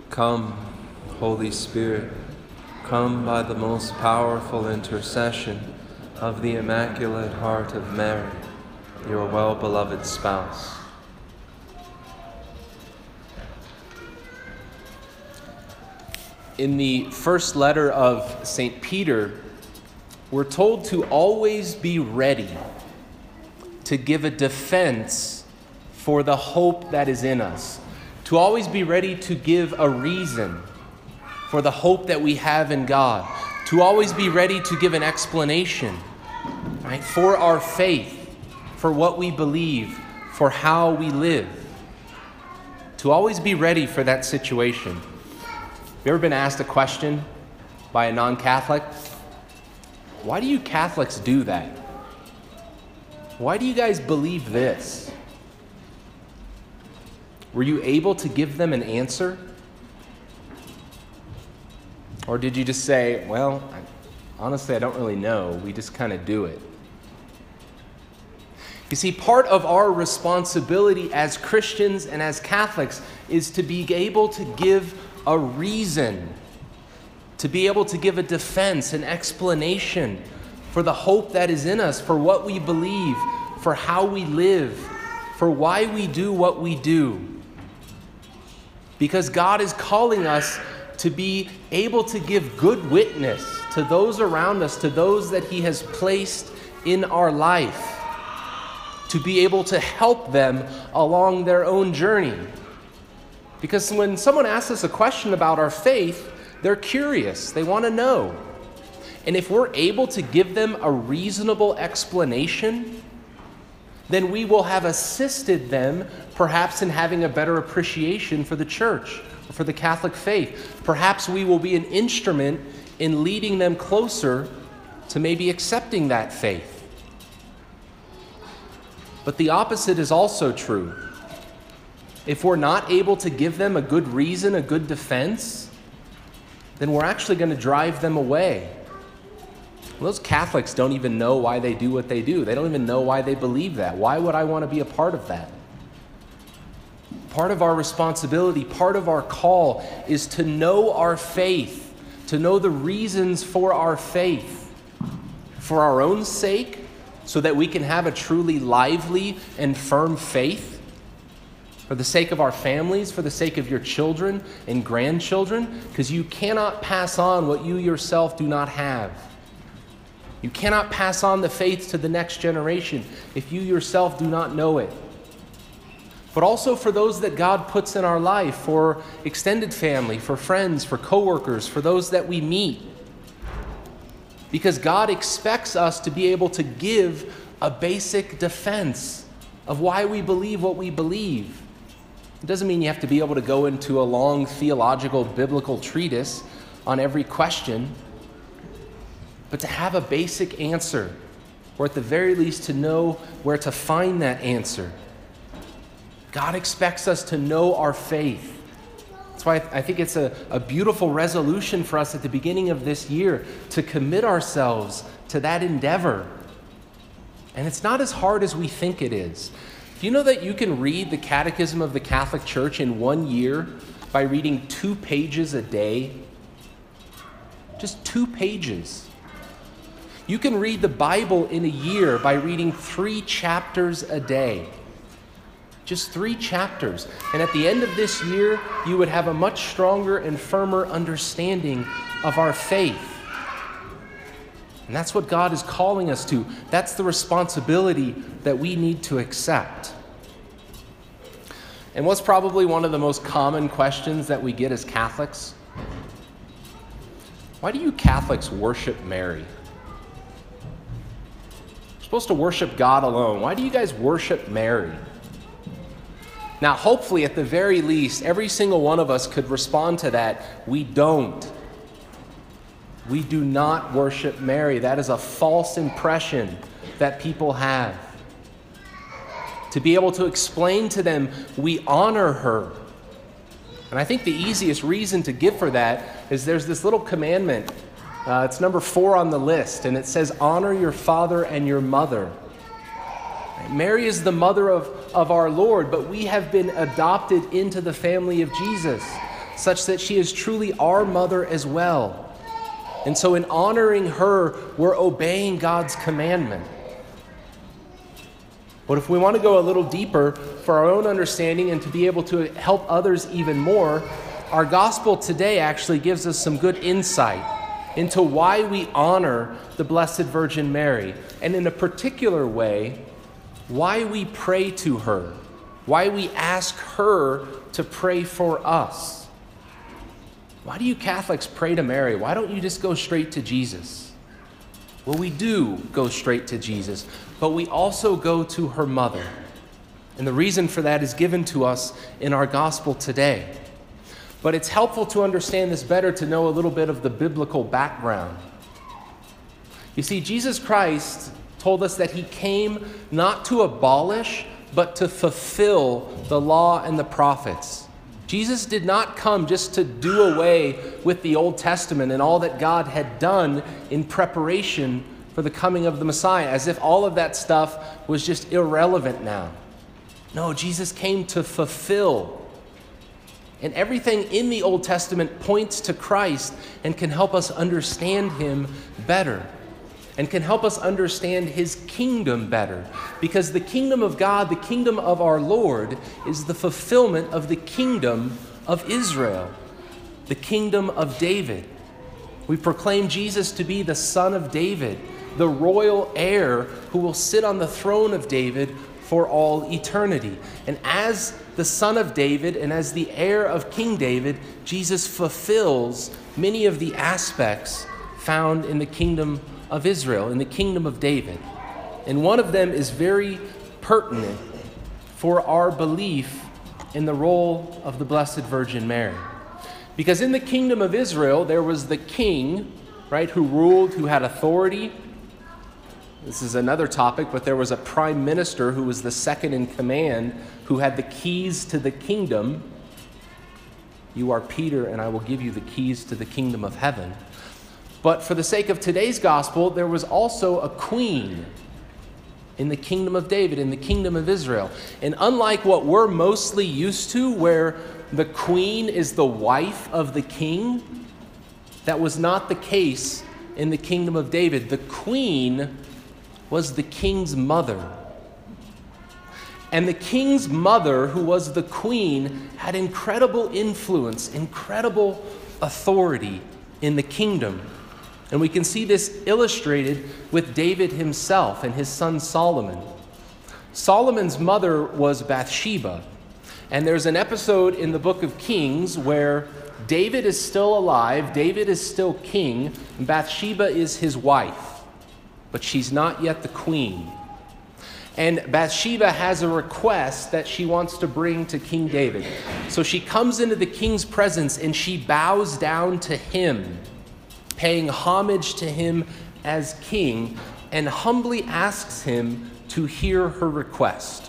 Come, Holy Spirit, come by the most powerful intercession of the Immaculate Heart of Mary, your well-beloved spouse. In the first letter of St. Peter, we're told to always be ready to give a defense for the hope that is in us, to always be ready to give a reason for the hope that we have in God, to always be ready to give an explanation, right, for our faith, for what we believe, for how we live, to always be ready for that situation. Have you ever been asked a question by a non-Catholic? Why do you Catholics do that? Why do you guys believe this? Were you able to give them an answer? Or did you just say, well, honestly, I don't really know. We just kind of do it. You see, part of our responsibility as Christians and as Catholics is to be able to give a reason, to be able to give a defense, an explanation for the hope that is in us, for what we believe, for how we live, for why we do what we do. Because God is calling us to be able to give good witness to those around us, to those that He has placed in our life, to be able to help them along their own journey. Because when someone asks us a question about our faith, they're curious, they want to know. And if we're able to give them a reasonable explanation, then we will have assisted them perhaps in having a better appreciation for the church, or for the Catholic faith. Perhaps we will be an instrument in leading them closer to maybe accepting that faith. But the opposite is also true. If we're not able to give them a good reason, a good defense, then we're actually going to drive them away. Those Catholics don't even know why they do what they do. They don't even know why they believe that. Why would I want to be a part of that? Part of our responsibility, part of our call is to know our faith, to know the reasons for our faith, for our own sake, so that we can have a truly lively and firm faith, for the sake of our families, for the sake of your children and grandchildren, because you cannot pass on what you yourself do not have. You cannot pass on the faith to the next generation if you yourself do not know it. But also for those that God puts in our life, for extended family, for friends, for coworkers, for those that we meet. Because God expects us to be able to give a basic defense of why we believe what we believe. It doesn't mean you have to be able to go into a long theological, biblical treatise on every question, but to have a basic answer, or at the very least to know where to find that answer. God expects us to know our faith. That's why I think it's a beautiful resolution for us at the beginning of this year to commit ourselves to that endeavor. And it's not as hard as we think it is. Do you know that you can read the Catechism of the Catholic Church in 1 year by reading 2 pages a day? Just 2 pages. You can read the Bible in a year by reading 3 chapters a day. Just 3 chapters. And at the end of this year, you would have a much stronger and firmer understanding of our faith. And that's what God is calling us to. That's the responsibility that we need to accept. And what's probably one of the most common questions that we get as Catholics? Why do you Catholics worship Mary? You're supposed to worship God alone. Why do you guys worship Mary? Now, hopefully, at the very least, every single one of us could respond to that. We don't. We do not worship Mary. That is a false impression that people have. To be able to explain to them, we honor her. And I think the easiest reason to give for that is there's this little commandment. It's number 4 on the list, and it says, honor your father and your mother. Mary is the mother of our Lord, but we have been adopted into the family of Jesus. such that she is truly our mother as well. And so in honoring her, we're obeying God's commandment. But if we want to go a little deeper for our own understanding and to be able to help others even more, our gospel today actually gives us some good insight into why we honor the Blessed Virgin Mary, and in a particular way, why we pray to her, why we ask her to pray for us. Why do you Catholics pray to Mary? Why don't you just go straight to Jesus? Well, we do go straight to Jesus, but we also go to her mother. And the reason for that is given to us in our gospel today. But it's helpful to understand this better to know a little bit of the biblical background. You see, Jesus Christ told us that he came not to abolish, but to fulfill the law and the prophets. Jesus did not come just to do away with the Old Testament and all that God had done in preparation for the coming of the Messiah, as if all of that stuff was just irrelevant now. No, Jesus came to fulfill. And everything in the Old Testament points to Christ and can help us understand him better, and can help us understand his kingdom better. Because the kingdom of God, the kingdom of our Lord, is the fulfillment of the kingdom of Israel, the kingdom of David. We proclaim Jesus to be the Son of David, the royal heir who will sit on the throne of David for all eternity. And as the Son of David and as the heir of King David, Jesus fulfills many of the aspects found in the kingdom of Israel, in the kingdom of David. And one of them is very pertinent for our belief in the role of the Blessed Virgin Mary. Because in the kingdom of Israel, there was the king, right, who ruled, who had authority. This is another topic, but there was a prime minister who was the second in command, who had the keys to the kingdom. You are Peter, and I will give you the keys to the kingdom of heaven. But for the sake of today's gospel, there was also a queen in the kingdom of David, in the kingdom of Israel. And unlike what we're mostly used to, where the queen is the wife of the king, that was not the case in the kingdom of David. The queen was the king's mother. And the king's mother, who was the queen, had incredible influence, incredible authority in the kingdom. And we can see this illustrated with David himself and his son Solomon. Solomon's mother was Bathsheba. And there's an episode in the book of Kings where David is still alive, David is still king, and Bathsheba is his wife. But she's not yet the queen. And Bathsheba has a request that she wants to bring to King David. So she comes into the king's presence and she bows down to him, paying homage to him as king, and humbly asks him to hear her request.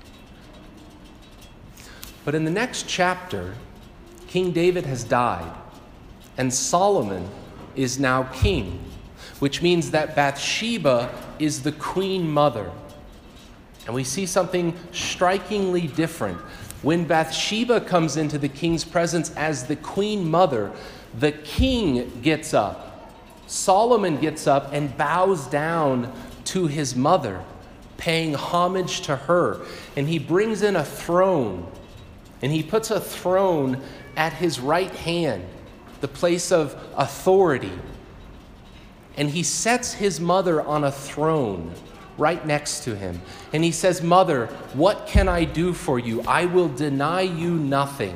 But in the next chapter, King David has died, and Solomon is now king, which means that Bathsheba is the queen mother. And we see something strikingly different. When Bathsheba comes into the king's presence as the queen mother, the king gets up. Solomon gets up and bows down to his mother, paying homage to her. And he brings in a throne, and he puts a throne at his right hand, the place of authority. And he sets his mother on a throne right next to him. And he says, "Mother, what can I do for you? I will deny you nothing."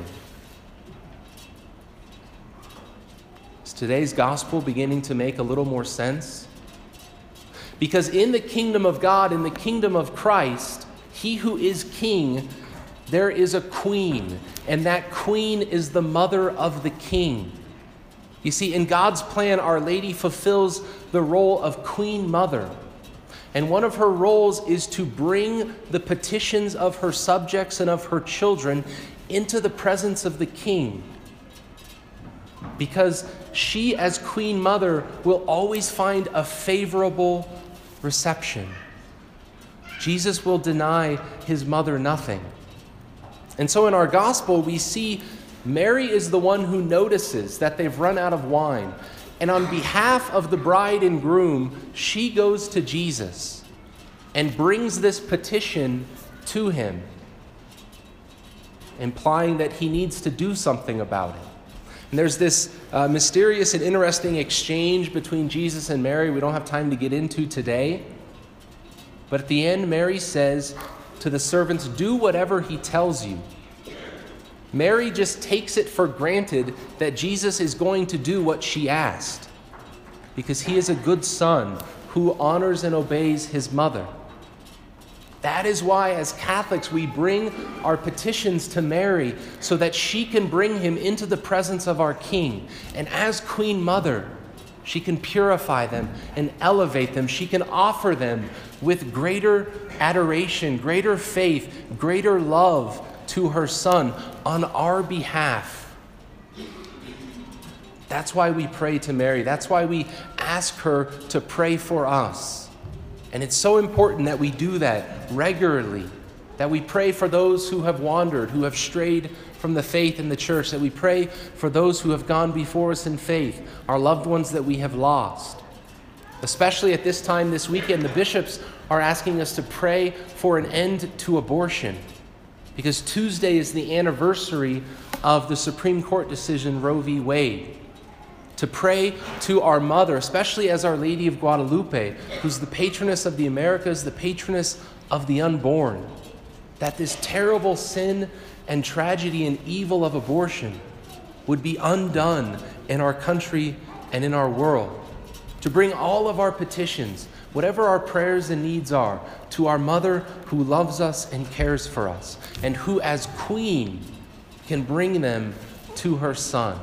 Is today's gospel beginning to make a little more sense? Because in the kingdom of God, in the kingdom of Christ, he who is king, there is a queen, and that queen is the mother of the king. You see, in God's plan, Our Lady fulfills the role of queen mother. And one of her roles is to bring the petitions of her subjects and of her children into the presence of the king. Because she, as queen mother, will always find a favorable reception. Jesus will deny his mother nothing. And so in our gospel, we see Mary is the one who notices that they've run out of wine. And on behalf of the bride and groom, she goes to Jesus and brings this petition to him, implying that he needs to do something about it. And there's this mysterious and interesting exchange between Jesus and Mary we don't have time to get into today. But at the end, Mary says to the servants, "Do whatever he tells you." Mary just takes it for granted that Jesus is going to do what she asked, because he is a good son who honors and obeys his mother. That is why, as Catholics, we bring our petitions to Mary so that she can bring him into the presence of our King. And as Queen Mother, she can purify them and elevate them. She can offer them with greater adoration, greater faith, greater love to her Son on our behalf. That's why we pray to Mary. That's why we ask her to pray for us. And it's so important that we do that regularly, that we pray for those who have wandered, who have strayed from the faith in the church, that we pray for those who have gone before us in faith, our loved ones that we have lost. Especially at this time this weekend, the bishops are asking us to pray for an end to abortion, because Tuesday is the anniversary of the Supreme Court decision Roe v. Wade. To pray to our mother, especially as Our Lady of Guadalupe, who's the patroness of the Americas, the patroness of the unborn, that this terrible sin and tragedy and evil of abortion would be undone in our country and in our world. To bring all of our petitions, whatever our prayers and needs are, to our mother who loves us and cares for us, and who as queen can bring them to her Son.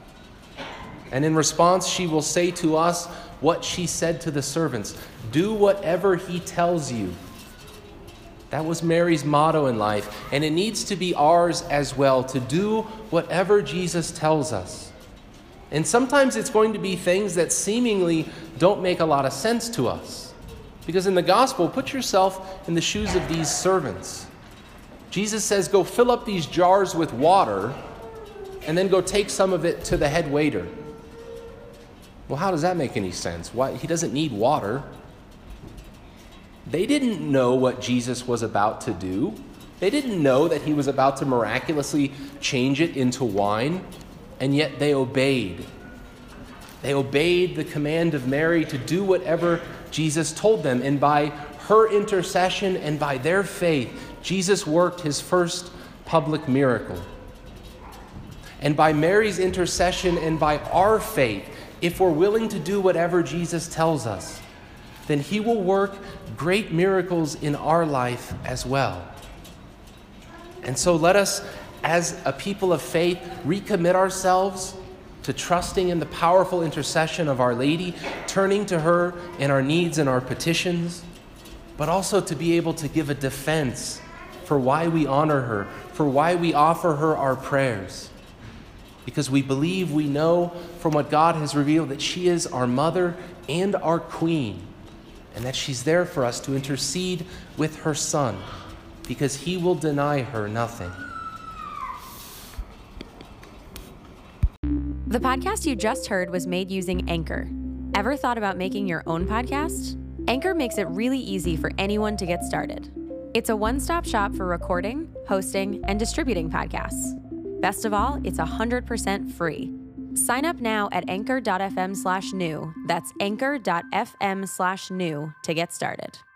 And in response, she will say to us what she said to the servants: "Do whatever he tells you." That was Mary's motto in life, and it needs to be ours as well, to do whatever Jesus tells us. And sometimes it's going to be things that seemingly don't make a lot of sense to us. Because in the gospel, put yourself in the shoes of these servants. Jesus says, "Go fill up these jars with water, and then go take some of it to the head waiter." Well, how does that make any sense? Why? He doesn't need water. They didn't know what Jesus was about to do. They didn't know that he was about to miraculously change it into wine, and yet they obeyed. They obeyed the command of Mary to do whatever Jesus told them, and by her intercession and by their faith, Jesus worked his first public miracle. And by Mary's intercession and by our faith, if we're willing to do whatever Jesus tells us, then he will work great miracles in our life as well. And so let us, as a people of faith, recommit ourselves to trusting in the powerful intercession of Our Lady, turning to her in our needs and our petitions, but also to be able to give a defense for why we honor her, for why we offer her our prayers. Because we believe, we know from what God has revealed that she is our mother and our queen, and that she's there for us to intercede with her Son, because he will deny her nothing. The podcast you just heard was made using Anchor. Ever thought about making your own podcast? Anchor makes it really easy for anyone to get started. It's a one-stop shop for recording, hosting, and distributing podcasts. Best of all, it's 100% free. Sign up now at anchor.fm/new. That's anchor.fm/new to get started.